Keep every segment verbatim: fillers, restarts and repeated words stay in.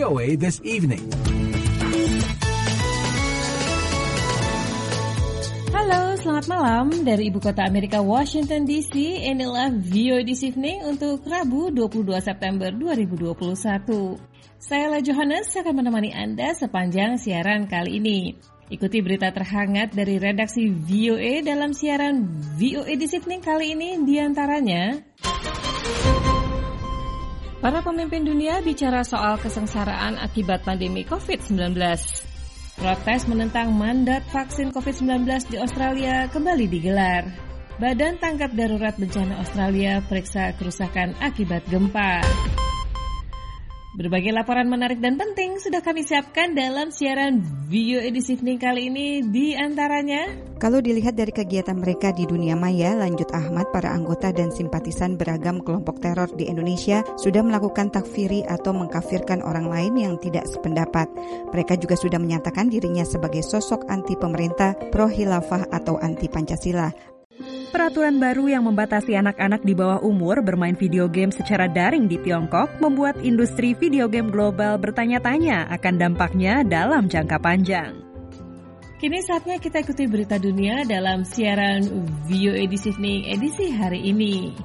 V O A This Evening. Halo, selamat malam dari Ibu Kota Amerika Washington D C. Inilah V O A This Evening untuk Rabu dua puluh dua September dua ribu dua puluh satu. Saya La Johannes akan menemani Anda sepanjang siaran kali ini. Ikuti berita terhangat dari redaksi V O A dalam siaran V O A This Evening kali ini, diantaranya para pemimpin dunia bicara soal kesengsaraan akibat pandemi covid sembilan belas. Protes menentang mandat vaksin covid sembilan belas di Australia kembali digelar. Badan Tanggap Darurat Bencana Australia periksa kerusakan akibat gempa. Berbagai laporan menarik dan penting sudah kami siapkan dalam siaran V O A This Evening kali ini, di antaranya. Kalau dilihat dari kegiatan mereka di dunia maya, Lanjut Ahmad, para anggota dan simpatisan beragam kelompok teror di Indonesia sudah melakukan takfiri atau mengkafirkan orang lain yang tidak sependapat. Mereka juga sudah menyatakan dirinya sebagai sosok anti pemerintah, pro-khilafah atau anti Pancasila. Peraturan baru yang membatasi anak-anak di bawah umur bermain video game secara daring di Tiongkok membuat industri video game global bertanya-tanya akan dampaknya dalam jangka panjang. Kini saatnya kita ikuti berita dunia dalam siaran V O A This Evening edisi hari ini.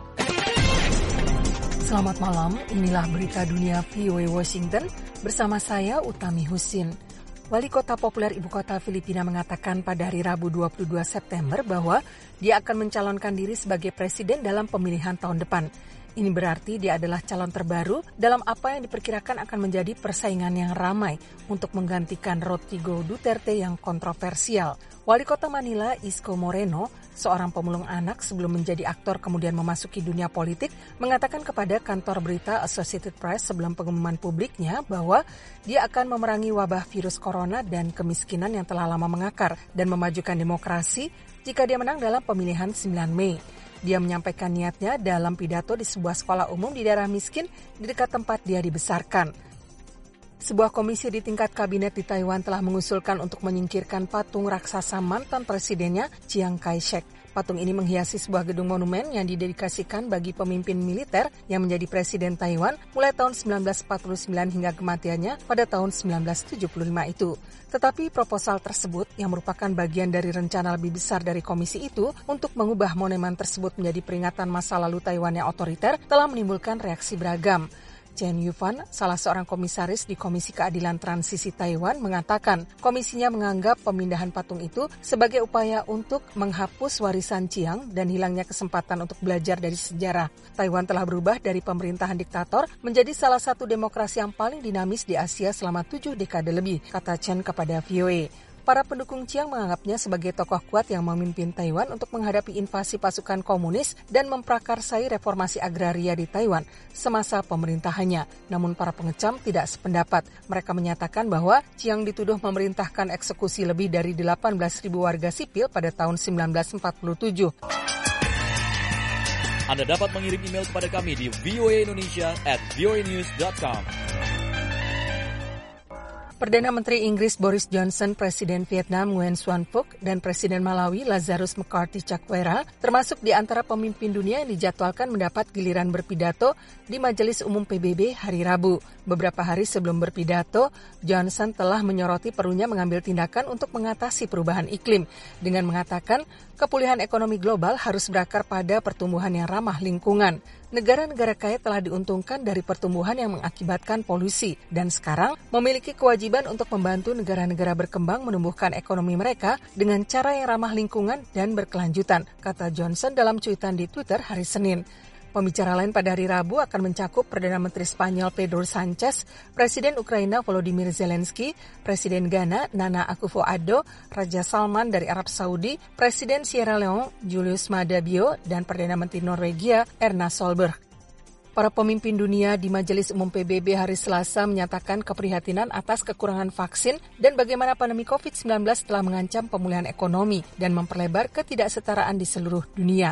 Selamat malam, inilah berita dunia V O A Washington bersama saya Utami Husin. Wali kota populer ibu kota Filipina mengatakan pada hari Rabu dua puluh dua September bahwa dia akan mencalonkan diri sebagai presiden dalam pemilihan tahun depan. Ini berarti dia adalah calon terbaru dalam apa yang diperkirakan akan menjadi persaingan yang ramai untuk menggantikan Rodrigo Duterte yang kontroversial. Wali kota Manila, Isko Moreno, seorang pemulung anak sebelum menjadi aktor kemudian memasuki dunia politik, mengatakan kepada kantor berita Associated Press sebelum pengumuman publiknya bahwa dia akan memerangi wabah virus corona dan kemiskinan yang telah lama mengakar dan memajukan demokrasi jika dia menang dalam pemilihan sembilan Mei. Dia menyampaikan niatnya dalam pidato di sebuah sekolah umum di daerah miskin di dekat tempat dia dibesarkan. Sebuah komisi di tingkat kabinet di Taiwan telah mengusulkan untuk menyingkirkan patung raksasa mantan presidennya Chiang Kai-shek. Patung ini menghiasi sebuah gedung monumen yang didedikasikan bagi pemimpin militer yang menjadi presiden Taiwan mulai tahun sembilan belas empat puluh sembilan hingga kematiannya pada tahun sembilan belas tujuh puluh lima itu. Tetapi proposal tersebut yang merupakan bagian dari rencana lebih besar dari komisi itu untuk mengubah monumen tersebut menjadi peringatan masa lalu Taiwan yang otoriter telah menimbulkan reaksi beragam. Chen Yufan, salah seorang komisaris di Komisi Keadilan Transisi Taiwan, mengatakan komisinya menganggap pemindahan patung itu sebagai upaya untuk menghapus warisan Chiang dan hilangnya kesempatan untuk belajar dari sejarah. Taiwan telah berubah dari pemerintahan diktator menjadi salah satu demokrasi yang paling dinamis di Asia selama tujuh dekade lebih, kata Chen kepada V O A. Para pendukung Chiang menganggapnya sebagai tokoh kuat yang memimpin Taiwan untuk menghadapi invasi pasukan komunis dan memprakarsai reformasi agraria di Taiwan semasa pemerintahannya. Namun para pengecam tidak sependapat. Mereka menyatakan bahwa Chiang dituduh memerintahkan eksekusi lebih dari delapan belas ribu warga sipil pada tahun sembilan belas empat puluh tujuh. Anda dapat mengirim email kepada kami di voaindonesia at voanews dot com. Perdana Menteri Inggris Boris Johnson, Presiden Vietnam Nguyen Xuan Phuc, dan Presiden Malawi Lazarus McCarthy Chakwera termasuk di antara pemimpin dunia yang dijadwalkan mendapat giliran berpidato di Majelis Umum P B B hari Rabu. Beberapa hari sebelum berpidato, Johnson telah menyoroti perlunya mengambil tindakan untuk mengatasi perubahan iklim dengan mengatakan kepulihan ekonomi global harus berakar pada pertumbuhan yang ramah lingkungan. Negara-negara kaya telah diuntungkan dari pertumbuhan yang mengakibatkan polusi dan sekarang memiliki kewajiban untuk membantu negara-negara berkembang menumbuhkan ekonomi mereka dengan cara yang ramah lingkungan dan berkelanjutan, kata Johnson dalam cuitan di Twitter hari Senin. Pembicara lain pada hari Rabu akan mencakup Perdana Menteri Spanyol Pedro Sanchez, Presiden Ukraina Volodymyr Zelensky, Presiden Ghana Nana Akufo-Addo, Raja Salman dari Arab Saudi, Presiden Sierra Leone Julius Maada Bio, dan Perdana Menteri Norwegia Erna Solberg. Para pemimpin dunia di Majelis Umum P B B hari Selasa menyatakan keprihatinan atas kekurangan vaksin dan bagaimana pandemi covid sembilan belas telah mengancam pemulihan ekonomi dan memperlebar ketidaksetaraan di seluruh dunia.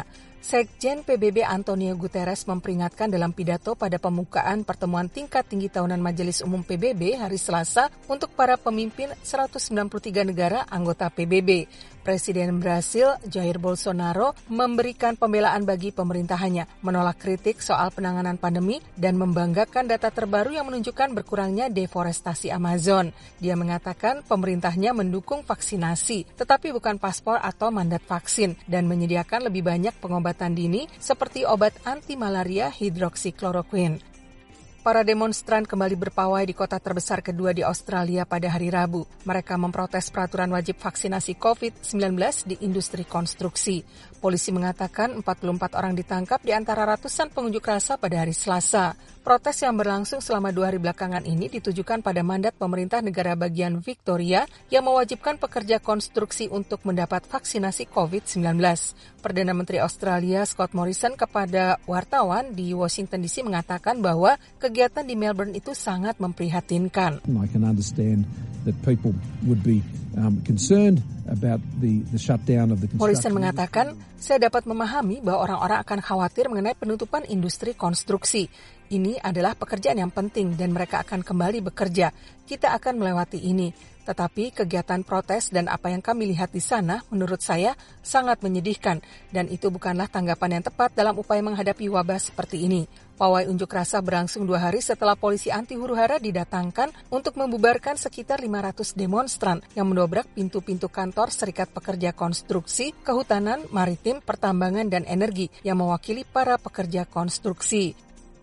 Sekjen P B B Antonio Guterres memperingatkan dalam pidato pada pembukaan pertemuan tingkat tinggi tahunan Majelis Umum P B B hari Selasa untuk para pemimpin seratus sembilan puluh tiga negara anggota P B B. Presiden Brasil Jair Bolsonaro memberikan pembelaan bagi pemerintahannya, menolak kritik soal penanganan pandemi dan membanggakan data terbaru yang menunjukkan berkurangnya deforestasi Amazon. Dia mengatakan pemerintahnya mendukung vaksinasi, tetapi bukan paspor atau mandat vaksin, dan menyediakan lebih banyak pengobatan dini seperti obat anti malaria hidroksikloroquine. Para demonstran kembali berpawai di kota terbesar kedua di Australia pada hari Rabu. Mereka memprotes peraturan wajib vaksinasi covid sembilan belas di industri konstruksi. Polisi mengatakan empat puluh empat orang ditangkap di antara ratusan pengunjuk rasa pada hari Selasa. Protes yang berlangsung selama dua hari belakangan ini ditujukan pada mandat pemerintah negara bagian Victoria yang mewajibkan pekerja konstruksi untuk mendapat vaksinasi covid sembilan belas. Perdana Menteri Australia Scott Morrison kepada wartawan di Washington D C mengatakan bahwa kegiatan di Melbourne itu sangat memprihatinkan. I can understand that people would be um, concerned about the, the shutdown of the construction. Morrison mengatakan, saya dapat memahami bahwa orang-orang akan khawatir mengenai penutupan industri konstruksi. Ini adalah pekerjaan yang penting dan mereka akan kembali bekerja. Kita akan melewati ini. Tetapi kegiatan protes dan apa yang kami lihat di sana menurut saya sangat menyedihkan dan itu bukanlah tanggapan yang tepat dalam upaya menghadapi wabah seperti ini. Pawai unjuk rasa berlangsung dua hari setelah polisi anti huru-hara didatangkan untuk membubarkan sekitar lima ratus demonstran yang mendobrak pintu-pintu kantor Serikat Pekerja Konstruksi, Kehutanan, Maritim, Pertambangan, dan Energi yang mewakili para pekerja konstruksi.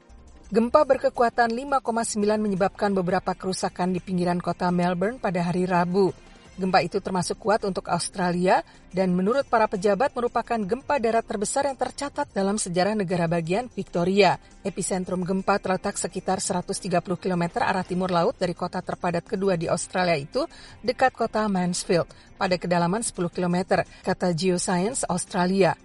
Gempa berkekuatan lima koma sembilan menyebabkan beberapa kerusakan di pinggiran kota Melbourne pada hari Rabu. Gempa itu termasuk kuat untuk Australia dan menurut para pejabat merupakan gempa darat terbesar yang tercatat dalam sejarah negara bagian Victoria. Epicentrum gempa terletak sekitar seratus tiga puluh kilometer arah timur laut dari kota terpadat kedua di Australia itu, dekat kota Mansfield, pada kedalaman sepuluh kilometer, kata Geoscience Australia.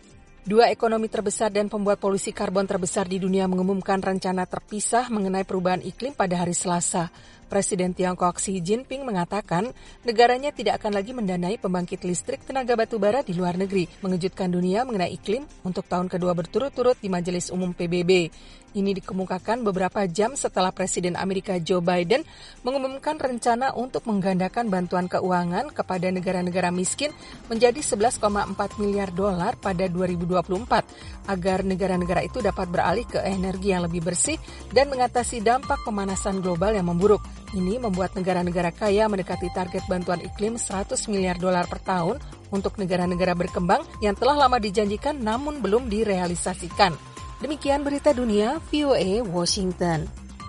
Dua ekonomi terbesar dan pembuat polusi karbon terbesar di dunia mengumumkan rencana terpisah mengenai perubahan iklim pada hari Selasa. Presiden Tiongkok Xi Jinping mengatakan negaranya tidak akan lagi mendanai pembangkit listrik tenaga batubara di luar negeri, mengejutkan dunia mengenai iklim untuk tahun kedua berturut-turut di Majelis Umum P B B. Ini dikemukakan beberapa jam setelah Presiden Amerika Joe Biden mengumumkan rencana untuk menggandakan bantuan keuangan kepada negara-negara miskin menjadi sebelas koma empat miliar dolar pada dua ribu dua puluh empat agar negara-negara itu dapat beralih ke energi yang lebih bersih dan mengatasi dampak pemanasan global yang memburuk. Ini membuat negara-negara kaya mendekati target bantuan iklim seratus miliar dolar per tahun untuk negara-negara berkembang yang telah lama dijanjikan namun belum direalisasikan. Demikian berita dunia V O A Washington.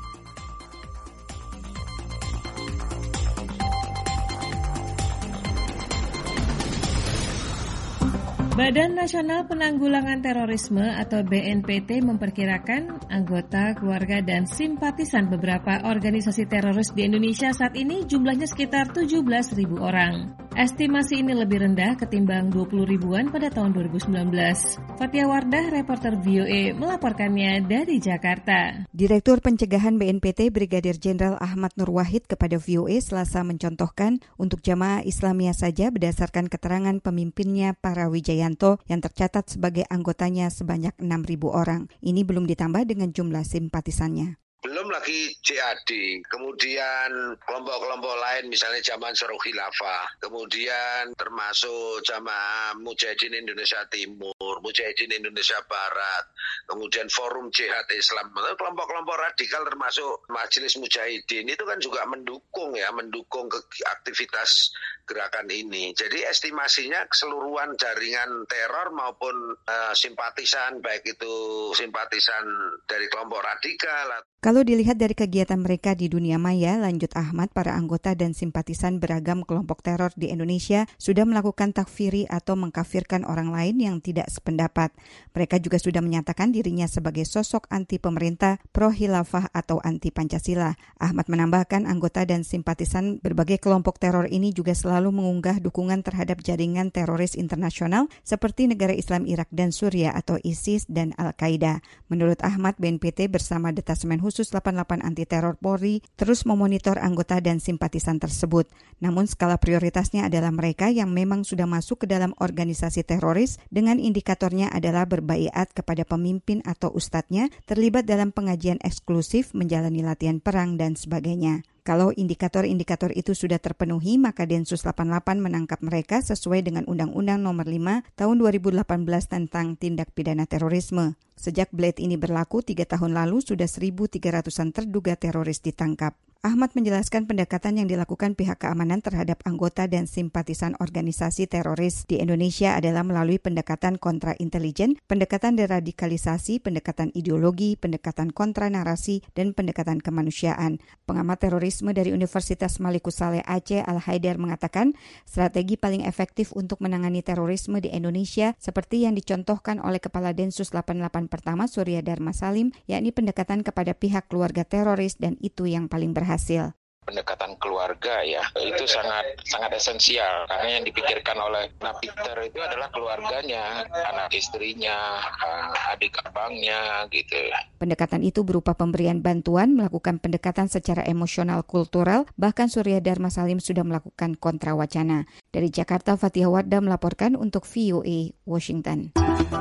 Badan Nasional Penanggulangan Terorisme atau B N P T memperkirakan anggota, keluarga, dan simpatisan beberapa organisasi teroris di Indonesia saat ini jumlahnya sekitar tujuh belas ribu orang. Estimasi ini lebih rendah ketimbang dua puluh ribuan pada tahun dua ribu sembilan belas. Fatia Wardah, reporter V O A, melaporkannya dari Jakarta. Direktur Pencegahan B N P T Brigadir Jenderal Ahmad Nur Wahid kepada V O A Selasa mencontohkan untuk jamaah Islamiyah saja berdasarkan keterangan pemimpinnya para Wijayanto yang tercatat sebagai anggotanya sebanyak enam ribu orang. Ini belum ditambah dengan jumlah simpatisannya. Belum lagi J A D, kemudian kelompok-kelompok lain misalnya Jamaah Ansarul Khilafah, kemudian termasuk Jamaah Mujahidin Indonesia Timur, Mujahidin Indonesia Barat, kemudian Forum Jihad Islam, kelompok-kelompok radikal termasuk Majelis Mujahidin itu kan juga mendukung ya, mendukung ke aktivitas gerakan ini. Jadi estimasinya keseluruhan jaringan teror maupun uh, simpatisan, baik itu simpatisan dari kelompok radikal. Kalau dilihat dari kegiatan mereka di dunia maya, lanjut Ahmad, para anggota dan simpatisan beragam kelompok teror di Indonesia sudah melakukan takfiri atau mengkafirkan orang lain yang tidak sependapat. Mereka juga sudah menyatakan dirinya sebagai sosok anti pemerintah, pro-khilafah atau anti Pancasila. Ahmad menambahkan anggota dan simpatisan berbagai kelompok teror ini juga selalu mengunggah dukungan terhadap jaringan teroris internasional seperti negara Islam Irak dan Suriah atau ISIS dan Al-Qaeda. Menurut Ahmad, B N P T bersama Detasemen Khusus delapan delapan puluh delapan Anti Teror Polri terus memonitor anggota dan simpatisan tersebut. Namun skala prioritasnya adalah mereka yang memang sudah masuk ke dalam organisasi teroris dengan indikatornya adalah berbaiat kepada pemimpin atau ustadznya, terlibat dalam pengajian eksklusif, menjalani latihan perang, dan sebagainya. Kalau indikator-indikator itu sudah terpenuhi, maka Densus delapan puluh delapan menangkap mereka sesuai dengan Undang-Undang Nomor lima Tahun dua ribu delapan belas tentang Tindak Pidana Terorisme. Sejak Blade ini berlaku tiga tahun lalu, sudah seribu tiga ratusan terduga teroris ditangkap. Ahmad menjelaskan pendekatan yang dilakukan pihak keamanan terhadap anggota dan simpatisan organisasi teroris di Indonesia adalah melalui pendekatan kontra intelijen, pendekatan deradikalisasi, pendekatan ideologi, pendekatan kontra narasi, dan pendekatan kemanusiaan. Pengamat terorisme dari Universitas Malikus Saleh Aceh Al-Haidar mengatakan, strategi paling efektif untuk menangani terorisme di Indonesia seperti yang dicontohkan oleh Kepala Densus delapan puluh delapan pertama Surya Dharma Salim, yakni pendekatan kepada pihak keluarga teroris, dan itu yang paling berhasil. hasil. Pendekatan keluarga ya, itu sangat sangat esensial karena yang dipikirkan oleh napiter itu adalah keluarganya, anak istrinya, adik abangnya gitu. Pendekatan itu berupa pemberian bantuan, melakukan pendekatan secara emosional kultural, bahkan Surya Dharma Salim sudah melakukan kontra wacana. Dari Jakarta, Fatihah Wardah melaporkan untuk V O A Washington.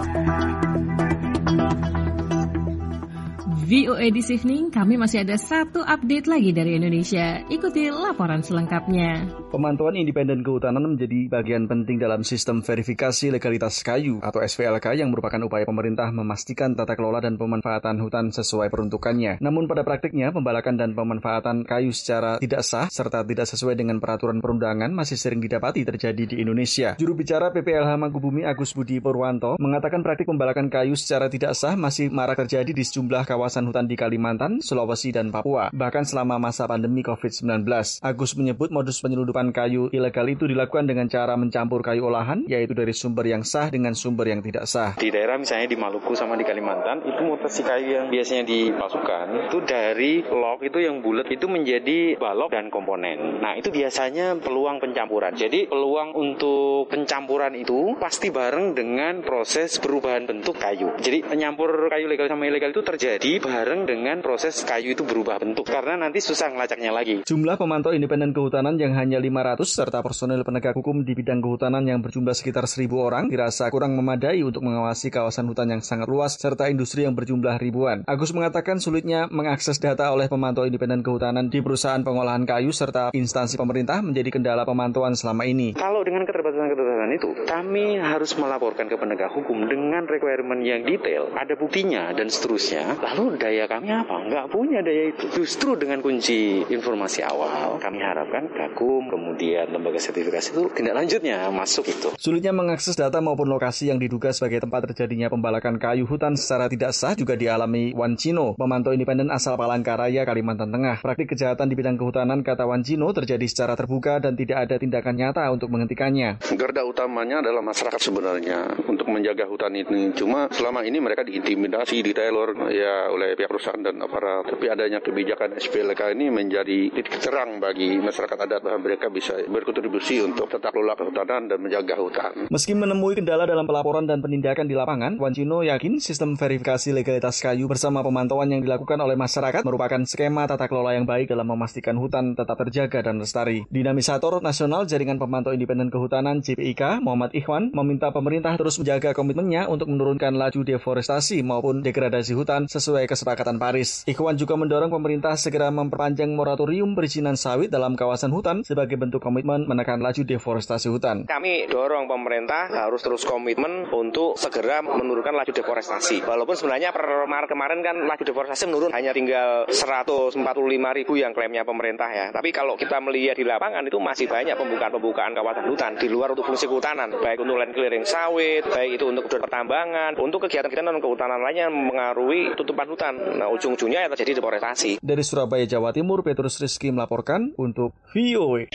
V O A This Evening, kami masih ada satu update lagi dari Indonesia. Ikuti laporan selengkapnya. Pemantauan independen kehutanan menjadi bagian penting dalam sistem verifikasi legalitas kayu atau S V L K yang merupakan upaya pemerintah memastikan tata kelola dan pemanfaatan hutan sesuai peruntukannya. Namun pada praktiknya, pembalakan dan pemanfaatan kayu secara tidak sah serta tidak sesuai dengan peraturan perundangan masih sering didapati terjadi di Indonesia. Juru bicara P P L H Mangkubumi Agus Budi Purwanto mengatakan praktik pembalakan kayu secara tidak sah masih marak terjadi di sejumlah kawasan hutan di Kalimantan, Sulawesi, dan Papua, bahkan selama masa pandemi covid sembilan belas. Agus menyebut modus penyelundupan kayu ilegal itu dilakukan dengan cara mencampur kayu olahan, yaitu dari sumber yang sah dengan sumber yang tidak sah. Di daerah misalnya di Maluku sama di Kalimantan, itu mutasi kayu yang biasanya dipalsukan, itu dari log itu yang bulat itu menjadi balok dan komponen. Nah, itu biasanya peluang pencampuran. Jadi, peluang untuk pencampuran itu pasti bareng dengan proses perubahan bentuk kayu. Jadi, penyampur kayu legal sama ilegal itu terjadi bareng dengan proses kayu itu berubah bentuk karena nanti susah ngelacaknya lagi. Jumlah pemantau independen kehutanan yang hanya lima ratus serta personel penegak hukum di bidang kehutanan yang berjumlah sekitar seribu orang dirasa kurang memadai untuk mengawasi kawasan hutan yang sangat luas serta industri yang berjumlah ribuan. Agus mengatakan sulitnya mengakses data oleh pemantau independen kehutanan di perusahaan pengolahan kayu serta instansi pemerintah menjadi kendala pemantauan selama ini. Kalau dengan keterbatasan-keterbatasan itu, kami harus melaporkan ke penegak hukum dengan requirement yang detail, ada buktinya dan seterusnya. Lalu daya kami apa? Nggak punya daya itu. Justru dengan kunci informasi awal, kami harapkan Gakum, kemudian lembaga sertifikasi itu tindak lanjutnya masuk itu. Sulitnya mengakses data maupun lokasi yang diduga sebagai tempat terjadinya pembalakan kayu hutan secara tidak sah juga dialami Wan Cino, pemantau independen asal Palangkaraya, Kalimantan Tengah. Praktik kejahatan di bidang kehutanan, kata Wan Cino, terjadi secara terbuka dan tidak ada tindakan nyata untuk menghentikannya. Garda utamanya adalah masyarakat sebenarnya untuk menjaga hutan ini. Cuma selama ini mereka diintimidasi, diteror ya oleh pihak perusahaan dan aparat. Tapi adanya kebijakan S P L K ini menjadi titik terang bagi masyarakat adat bahwa mereka bisa berkontribusi untuk tata kelola kehutanan dan menjaga hutan. Meski menemui kendala dalam pelaporan dan penindakan di lapangan, Wan Cino yakin sistem verifikasi legalitas kayu bersama pemantauan yang dilakukan oleh masyarakat merupakan skema tata kelola yang baik dalam memastikan hutan tetap terjaga dan lestari. Dinamisator Nasional Jaringan Pemantau Independen Kehutanan J P I K, Muhammad Ikhwan, meminta pemerintah terus menjaga komitmennya untuk menurunkan laju deforestasi maupun degradasi hutan sesuai kesepakatan Paris. Ikhwan juga mendorong pemerintah segera memperpanjang moratorium perizinan sawit dalam kawasan hutan sebagai bentuk komitmen menekan laju deforestasi hutan. Kami dorong pemerintah harus terus komitmen untuk segera menurunkan laju deforestasi. Walaupun sebenarnya per Maret kemarin kan laju deforestasi menurun hanya tinggal seratus empat puluh lima ribu yang klaimnya pemerintah ya. Tapi kalau kita melihat di lapangan itu masih banyak pembukaan-pembukaan kawasan hutan di luar untuk fungsi kehutanan, baik untuk land clearing sawit, baik itu untuk pertambangan, untuk kegiatan-kegiatan non kehutanan lainnya yang mengaruhi tutupan hutan. Nah, ujung-ujungnya ya terjadi deforestasi. Dari Surabaya, Jawa Timur, Petrus Rizky melaporkan untuk V O A.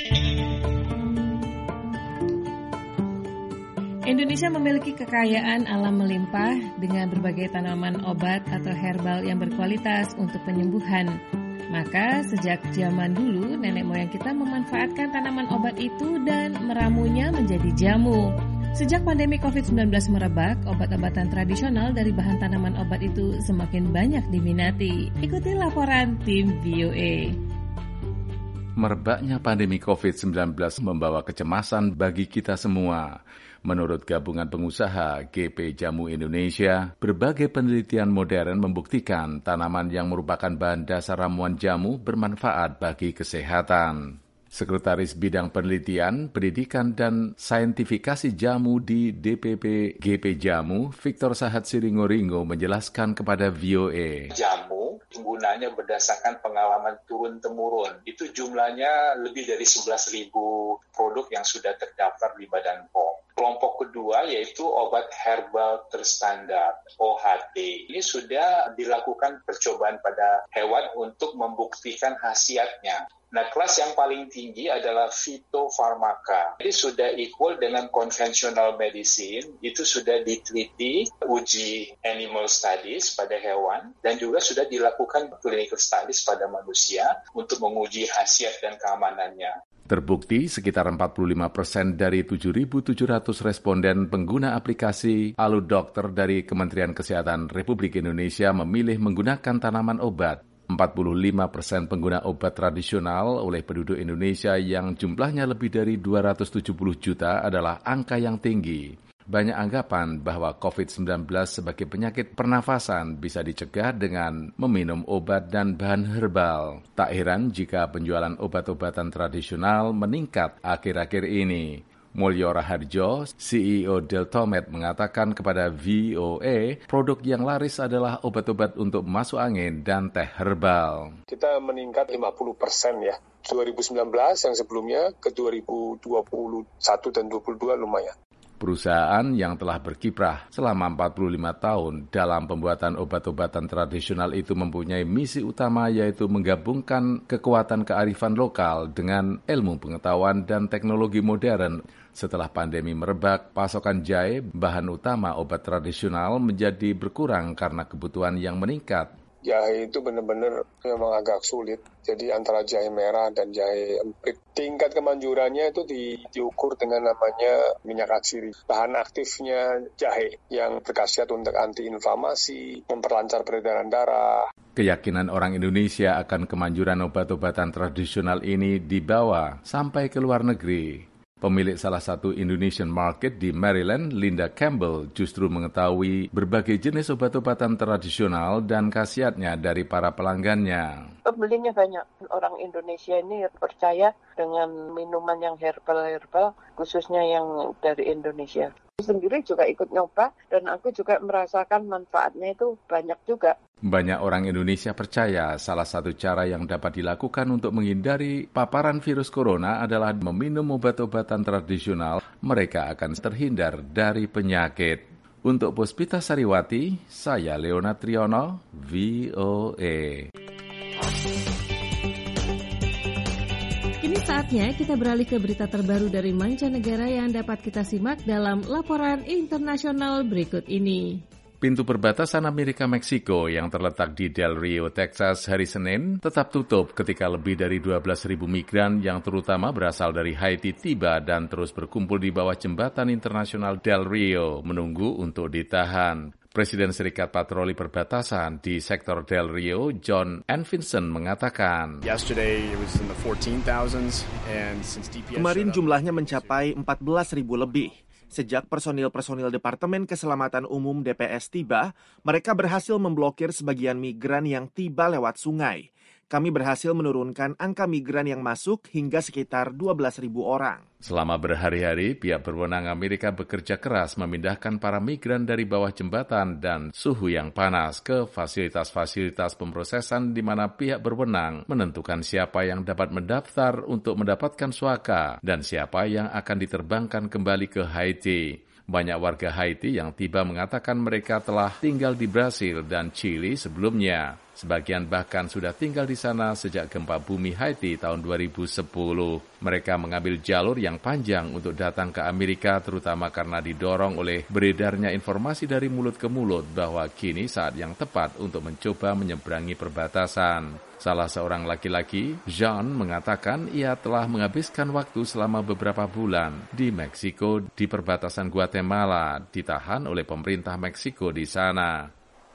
Indonesia memiliki kekayaan alam melimpah dengan berbagai tanaman obat atau herbal yang berkualitas untuk penyembuhan. Maka sejak zaman dulu nenek moyang kita memanfaatkan tanaman obat itu dan meramunya menjadi jamu. Sejak pandemi covid sembilan belas merebak, obat-obatan tradisional dari bahan tanaman obat itu semakin banyak diminati. Ikuti laporan tim V O A. Merebaknya pandemi covid sembilan belas membawa kecemasan bagi kita semua. Menurut Gabungan Pengusaha G P Jamu Indonesia, berbagai penelitian modern membuktikan tanaman yang merupakan bahan dasar ramuan jamu bermanfaat bagi kesehatan. Sekretaris Bidang Penelitian, Pendidikan, dan Saintifikasi Jamu di D P P G P Jamu, Victor Sahat Siringo-Ringo menjelaskan kepada V O A. Jamu penggunaannya berdasarkan pengalaman turun-temurun. Itu jumlahnya lebih dari sebelas ribu produk yang sudah terdaftar di Badan P O M. Kelompok kedua yaitu obat herbal terstandar O H T. Ini sudah dilakukan percobaan pada hewan untuk membuktikan khasiatnya. Nah, kelas yang paling tinggi adalah fitofarmaka. Jadi sudah equal dengan conventional medicine, itu sudah diteliti, uji animal studies pada hewan, dan juga sudah dilakukan clinical studies pada manusia untuk menguji khasiat dan keamanannya. Terbukti sekitar empat puluh lima persen dari tujuh ribu tujuh ratus responden pengguna aplikasi Alu Dokter dari Kementerian Kesehatan Republik Indonesia memilih menggunakan tanaman obat. empat puluh lima persen pengguna obat tradisional oleh penduduk Indonesia yang jumlahnya lebih dari dua ratus tujuh puluh juta adalah angka yang tinggi. Banyak anggapan bahwa covid sembilan belas sebagai penyakit pernafasan bisa dicegah dengan meminum obat dan bahan herbal. Tak heran jika penjualan obat-obatan tradisional meningkat akhir-akhir ini. Mulyo Raharjo, C E O Deltomed, mengatakan kepada V O A, produk yang laris adalah obat-obat untuk masuk angin dan teh herbal. Kita meningkat lima puluh persen ya. dua ribu sembilan belas yang sebelumnya ke dua ribu dua puluh satu dan dua puluh dua lumayan. Perusahaan yang telah berkiprah selama empat puluh lima tahun dalam pembuatan obat-obatan tradisional itu mempunyai misi utama yaitu menggabungkan kekuatan kearifan lokal dengan ilmu pengetahuan dan teknologi modern. Setelah pandemi merebak, pasokan jahe, bahan utama obat tradisional, menjadi berkurang karena kebutuhan yang meningkat. Jahe itu benar-benar memang agak sulit. Jadi antara jahe merah dan jahe emprit. Tingkat kemanjurannya itu di, diukur dengan namanya minyak atsiri. Bahan aktifnya jahe yang berkhasiat untuk antiinflamasi, memperlancar peredaran darah. Keyakinan orang Indonesia akan kemanjuran obat-obatan tradisional ini dibawa sampai ke luar negeri. Pemilik salah satu Indonesian market di Maryland, Linda Campbell, justru mengetahui berbagai jenis obat-obatan tradisional dan khasiatnya dari para pelanggannya. Pembelinya banyak. Orang Indonesia ini percaya dengan minuman yang herbal-herbal, khususnya yang dari Indonesia. Aku sendiri juga ikut nyoba dan aku juga merasakan manfaatnya itu banyak juga. Banyak orang Indonesia percaya salah satu cara yang dapat dilakukan untuk menghindari paparan virus corona adalah meminum obat-obatan tradisional. Mereka akan terhindar dari penyakit. Untuk Puspita Sariwati, saya Leona Triono, V O A. Kini saatnya kita beralih ke berita terbaru dari mancanegara yang dapat kita simak dalam laporan internasional berikut ini. Pintu perbatasan Amerika-Meksiko yang terletak di Del Rio, Texas hari Senin tetap tutup ketika lebih dari dua belas ribu migran yang terutama berasal dari Haiti tiba dan terus berkumpul di bawah jembatan internasional Del Rio menunggu untuk ditahan. Presiden Serikat Patroli Perbatasan di sektor Del Rio, John Anfinson, mengatakan, kemarin jumlahnya mencapai empat belas ribu lebih. Sejak personil-personil Departemen Keselamatan Umum D P S tiba, mereka berhasil memblokir sebagian migran yang tiba lewat sungai. Kami berhasil menurunkan angka migran yang masuk hingga sekitar dua belas ribu orang. Selama berhari-hari, pihak berwenang Amerika bekerja keras memindahkan para migran dari bawah jembatan dan suhu yang panas ke fasilitas-fasilitas pemrosesan di mana pihak berwenang menentukan siapa yang dapat mendaftar untuk mendapatkan suaka dan siapa yang akan diterbangkan kembali ke Haiti. Banyak warga Haiti yang tiba mengatakan mereka telah tinggal di Brasil dan Chili sebelumnya. Sebagian bahkan sudah tinggal di sana sejak gempa bumi Haiti tahun dua ribu sepuluh. Mereka mengambil jalur yang panjang untuk datang ke Amerika, terutama karena didorong oleh beredarnya informasi dari mulut ke mulut bahwa kini saat yang tepat untuk mencoba menyeberangi perbatasan. Salah seorang laki-laki, Jean, mengatakan ia telah menghabiskan waktu selama beberapa bulan di Meksiko di perbatasan Guatemala, ditahan oleh pemerintah Meksiko di sana.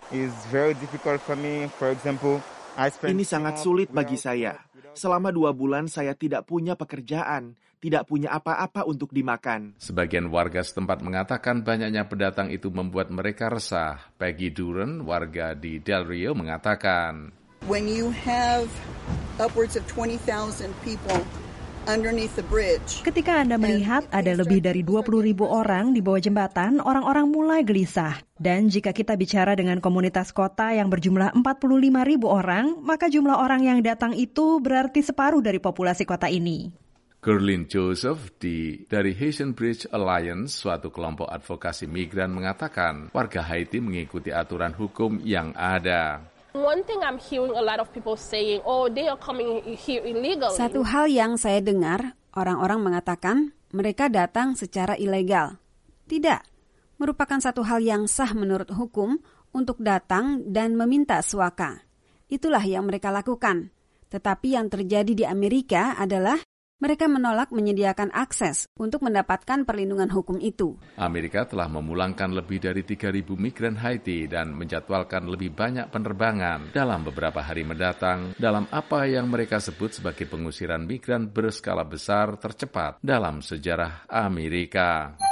Ini sangat sulit bagi saya. Selama dua bulan saya tidak punya pekerjaan, tidak punya apa-apa untuk dimakan. Sebagian warga setempat mengatakan banyaknya pendatang itu membuat mereka resah. Peggy Duran, warga di Del Rio, mengatakan, When you have upwards of twenty thousand people underneath the bridge. Ketika Anda melihat ada lebih dari dua puluh ribu orang di bawah jembatan, orang-orang mulai gelisah. Dan jika kita bicara dengan komunitas kota yang berjumlah empat puluh lima ribu orang, maka jumlah orang yang datang itu berarti separuh dari populasi kota ini. Gerlin Joseph di, dari Haitian Bridge Alliance, suatu kelompok advokasi migran, mengatakan warga Haiti mengikuti aturan hukum yang ada. One thing I'm hearing a lot of people saying, oh, they are coming here illegally. Satu hal yang saya dengar, orang-orang mengatakan mereka datang secara ilegal. Tidak, merupakan satu hal yang sah menurut hukum untuk datang dan meminta suaka. Itulah yang mereka lakukan. Tetapi yang terjadi di Amerika adalah mereka menolak menyediakan akses untuk mendapatkan perlindungan hukum itu. Amerika telah memulangkan lebih dari tiga ribu migran Haiti dan menjadwalkan lebih banyak penerbangan dalam beberapa hari mendatang dalam apa yang mereka sebut sebagai pengusiran migran berskala besar tercepat dalam sejarah Amerika.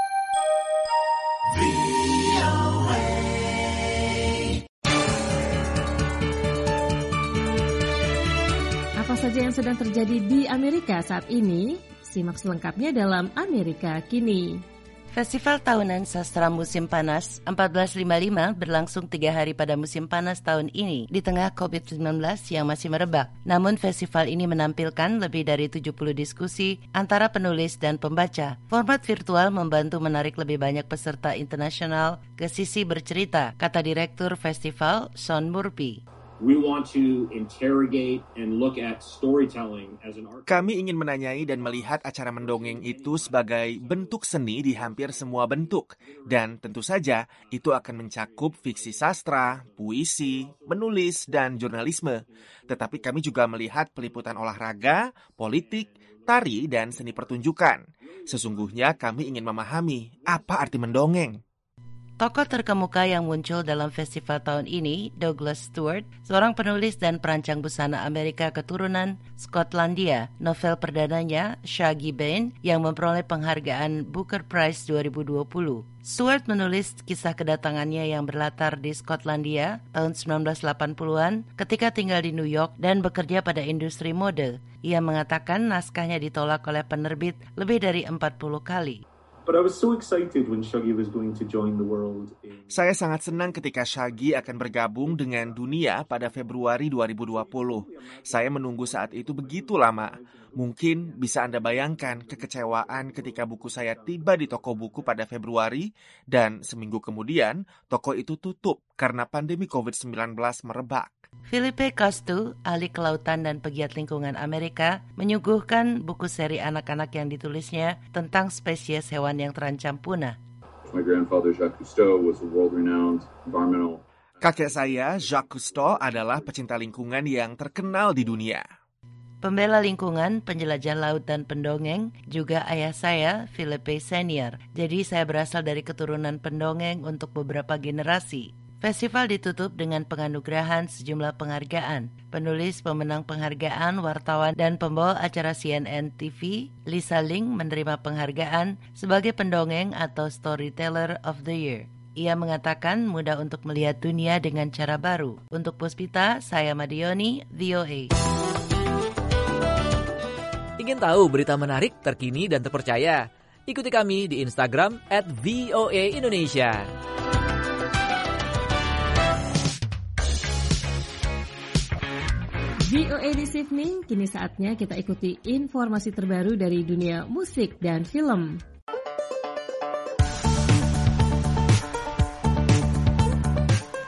Apa saja yang sedang terjadi di Amerika saat ini? Simak selengkapnya dalam Amerika Kini. Festival Tahunan Sastra Musim Panas empat belas lima puluh lima berlangsung tiga hari pada musim panas tahun ini di tengah covid sembilan belas yang masih merebak. Namun festival ini menampilkan lebih dari tujuh puluh diskusi antara penulis dan pembaca. Format virtual membantu menarik lebih banyak peserta internasional ke sisi bercerita, kata Direktur Festival Sean Murphy. We want to interrogate and look at storytelling as an art. Kami ingin menanyai dan melihat acara mendongeng itu sebagai bentuk seni di hampir semua bentuk. Dan tentu saja itu akan mencakup fiksi sastra, puisi, menulis, dan jurnalisme. Tetapi kami juga melihat peliputan olahraga, politik, tari, dan seni pertunjukan. Sesungguhnya kami ingin memahami apa arti mendongeng. Tokoh terkemuka yang muncul dalam festival tahun ini, Douglas Stewart, seorang penulis dan perancang busana Amerika keturunan Skotlandia. Novel perdananya, Shaggy Bane, yang memperoleh penghargaan Booker Prize dua ribu dua puluh. Stewart menulis kisah kedatangannya yang berlatar di Skotlandia tahun sembilan belas delapan puluhan ketika tinggal di New York dan bekerja pada industri mode. Ia mengatakan naskahnya ditolak oleh penerbit lebih dari empat puluh kali. But I was so excited when Shaggy was going to join the world. In... Saya sangat senang ketika Shaggy akan bergabung dengan dunia pada Februari dua ribu dua puluh. Saya menunggu saat itu begitu lama. Mungkin bisa Anda bayangkan kekecewaan ketika buku saya tiba di toko buku pada Februari dan seminggu kemudian toko itu tutup karena pandemi covid sembilan belas merebak. Philippe Castu, ahli kelautan dan pegiat lingkungan Amerika, menyuguhkan buku seri anak-anak yang ditulisnya tentang spesies hewan yang terancam punah. My grandfather Jacques Cousteau was a world-renowned environmental. Kakek saya, Jacques Cousteau, adalah pecinta lingkungan yang terkenal di dunia. Pembela lingkungan, penjelajah laut dan pendongeng, juga ayah saya, Philippe Senior. Jadi saya berasal dari keturunan pendongeng untuk beberapa generasi. Festival ditutup dengan penganugerahan sejumlah penghargaan. Penulis, pemenang penghargaan, wartawan, dan pembawa acara C N N T V, Lisa Ling, menerima penghargaan sebagai pendongeng atau Storyteller of the Year. Ia mengatakan mudah untuk melihat dunia dengan cara baru. Untuk Puspita, saya Madioni, V O A. Ingin tahu berita menarik, terkini, dan terpercaya? Ikuti kami di Instagram at V O A Indonesia. V O A This Evening, kini saatnya kita ikuti informasi terbaru dari dunia musik dan film.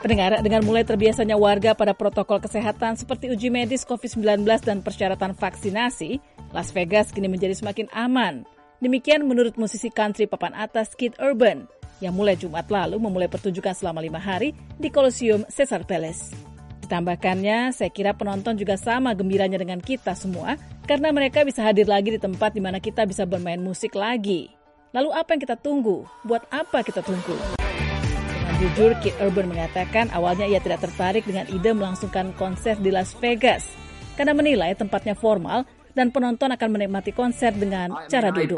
Pendengar, dengan mulai terbiasanya warga pada protokol kesehatan seperti uji medis covid sembilan belas dan persyaratan vaksinasi, Las Vegas kini menjadi semakin aman. Demikian menurut musisi country papan atas Keith Urban, yang mulai Jumat lalu memulai pertunjukan selama lima hari di Colosseum Caesar Palace. Ditambahkannya, saya kira penonton juga sama gembiranya dengan kita semua karena mereka bisa hadir lagi di tempat di mana kita bisa bermain musik lagi. Lalu apa yang kita tunggu? Buat apa kita tunggu? Dengan jujur, Keith Urban mengatakan awalnya ia tidak tertarik dengan ide melangsungkan konser di Las Vegas karena menilai tempatnya formal dan penonton akan menikmati konser dengan cara duduk.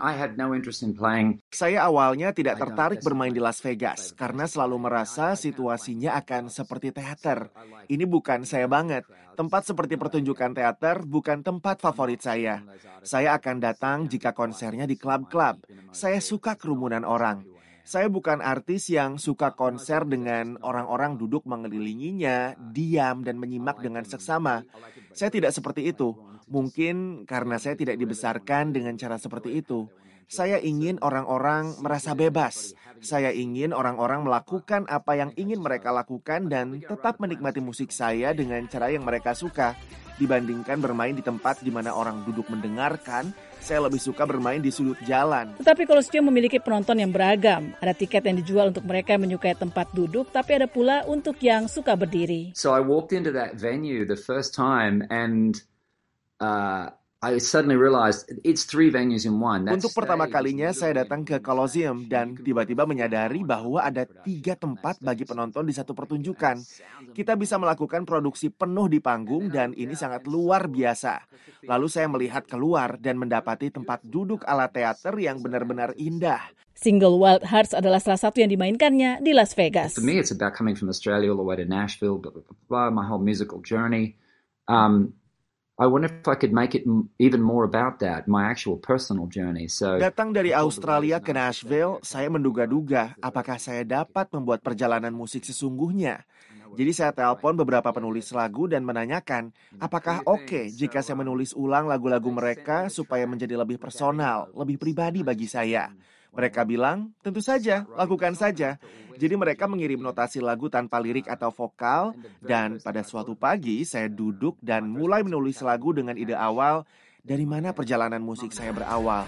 Saya awalnya tidak tertarik bermain di Las Vegas karena selalu merasa situasinya akan seperti teater. Ini bukan saya banget. Tempat seperti pertunjukan teater bukan tempat favorit saya. Saya akan datang jika konsernya di klub-klub. Saya suka kerumunan orang. Saya bukan artis yang suka konser dengan orang-orang duduk mengelilinginya, diam dan menyimak dengan seksama. Saya tidak seperti itu. Mungkin karena saya tidak dibesarkan dengan cara seperti itu. Saya ingin orang-orang merasa bebas. Saya ingin orang-orang melakukan apa yang ingin mereka lakukan dan tetap menikmati musik saya dengan cara yang mereka suka. Dibandingkan bermain di tempat di mana orang duduk mendengarkan, saya lebih suka bermain di sudut jalan. Tetapi Colosseum memiliki penonton yang beragam. Ada tiket yang dijual untuk mereka yang menyukai tempat duduk, tapi ada pula untuk yang suka berdiri. So I walked into that venue the first time and Uh, I suddenly realized it's three venues in one. That's Untuk pertama kalinya saya datang ke Colosseum dan tiba-tiba menyadari bahwa ada tiga tempat bagi penonton di satu pertunjukan. Kita bisa melakukan produksi penuh di panggung dan ini sangat luar biasa. Lalu saya melihat keluar dan mendapati tempat duduk ala teater yang benar-benar indah. Single Wild Hearts adalah salah satu yang dimainkannya di Las Vegas. For me, it's about coming from Australia all the way to Nashville, blah, blah, blah, my whole musical journey. Um, I wonder if I could make it even more about that, my actual personal journey. So, datang dari Australia ke Nashville, saya menduga-duga apakah saya dapat membuat perjalanan musik sesungguhnya. Jadi saya telepon beberapa penulis lagu dan menanyakan, apakah oke okay jika saya menulis ulang lagu-lagu mereka supaya menjadi lebih personal, lebih pribadi bagi saya. Mereka bilang, tentu saja, lakukan saja. Jadi mereka mengirim notasi lagu tanpa lirik atau vokal, dan pada suatu pagi saya duduk dan mulai menulis lagu dengan ide awal, dari mana perjalanan musik saya berawal.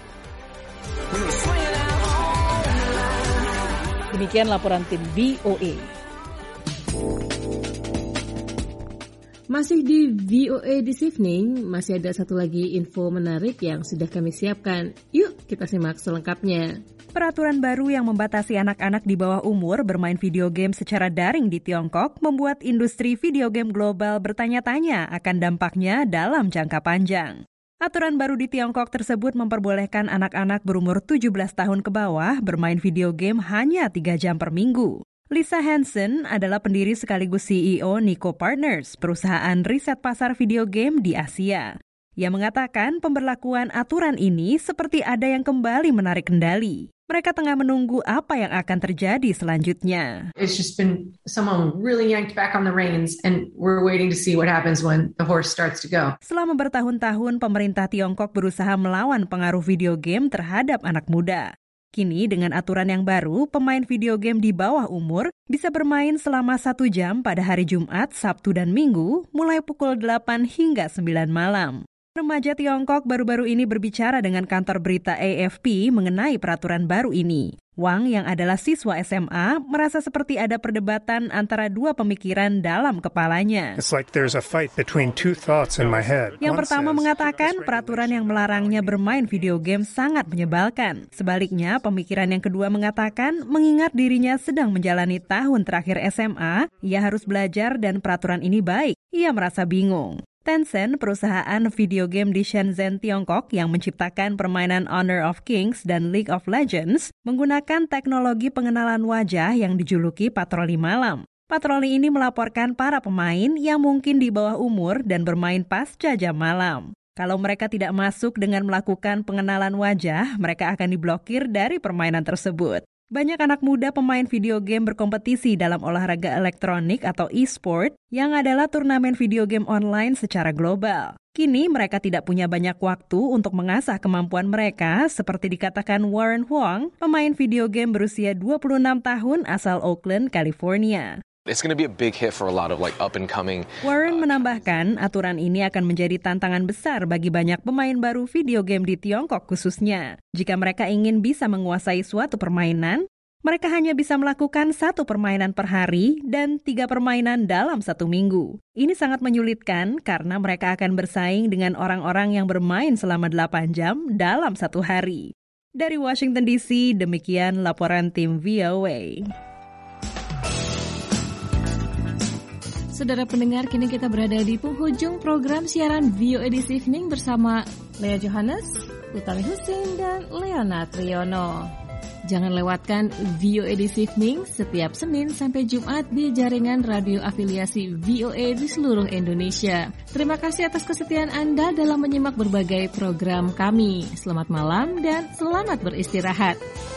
Demikian laporan tim V O A. Masih di V O A This Evening, masih ada satu lagi info menarik yang sudah kami siapkan. Yuk kita simak selengkapnya. Peraturan baru yang membatasi anak-anak di bawah umur bermain video game secara daring di Tiongkok membuat industri video game global bertanya-tanya akan dampaknya dalam jangka panjang. Aturan baru di Tiongkok tersebut memperbolehkan anak-anak berumur tujuh belas tahun ke bawah bermain video game hanya tiga jam per minggu. Lisa Hansen adalah pendiri sekaligus C E O Nico Partners, perusahaan riset pasar video game di Asia. Ia mengatakan pemberlakuan aturan ini seperti ada yang kembali menarik kendali. Mereka tengah menunggu apa yang akan terjadi selanjutnya. It's just been someone really yanked back on the reins and we're waiting to see what happens when the horse starts to go. Selama bertahun-tahun pemerintah Tiongkok berusaha melawan pengaruh video game terhadap anak muda. Kini dengan aturan yang baru, pemain video game di bawah umur bisa bermain selama satu jam pada hari Jumat, Sabtu, dan Minggu, mulai pukul delapan hingga sembilan malam. Remaja Tiongkok baru-baru ini berbicara dengan kantor berita A F P mengenai peraturan baru ini. Wang yang adalah siswa S M A merasa seperti ada perdebatan antara dua pemikiran dalam kepalanya. It's like there's a fight between two thoughts in my head. Yang pertama mengatakan peraturan yang melarangnya bermain video game sangat menyebalkan. Sebaliknya, pemikiran yang kedua mengatakan mengingat dirinya sedang menjalani tahun terakhir S M A, ia harus belajar dan peraturan ini baik. Ia merasa bingung. Tencent, perusahaan video game di Shenzhen, Tiongkok yang menciptakan permainan Honor of Kings dan League of Legends, menggunakan teknologi pengenalan wajah yang dijuluki patroli malam. Patroli ini melaporkan para pemain yang mungkin di bawah umur dan bermain pasca jam malam. Kalau mereka tidak masuk dengan melakukan pengenalan wajah, mereka akan diblokir dari permainan tersebut. Banyak anak muda pemain video game berkompetisi dalam olahraga elektronik atau e-sport yang adalah turnamen video game online secara global. Kini mereka tidak punya banyak waktu untuk mengasah kemampuan mereka, seperti dikatakan Warren Huang, pemain video game berusia dua puluh enam tahun asal Oakland, California. It's going to be a big hit for a lot of like up and coming. Warren menambahkan, aturan ini akan menjadi tantangan besar bagi banyak pemain baru video game di Tiongkok khususnya. Jika mereka ingin bisa menguasai suatu permainan, mereka hanya bisa melakukan satu permainan per hari dan tiga permainan dalam satu minggu. Ini sangat menyulitkan karena mereka akan bersaing dengan orang-orang yang bermain selama delapan jam dalam satu hari. Dari Washington D C, demikian laporan tim V O A. Saudara pendengar, kini kita berada di penghujung program siaran V O A This Evening bersama Lea Johannes, Utami Husin, dan Leonard Triono. Jangan lewatkan V O A This Evening setiap Senin sampai Jumat di jaringan radio afiliasi V O A di seluruh Indonesia. Terima kasih atas kesetiaan Anda dalam menyimak berbagai program kami. Selamat malam dan selamat beristirahat.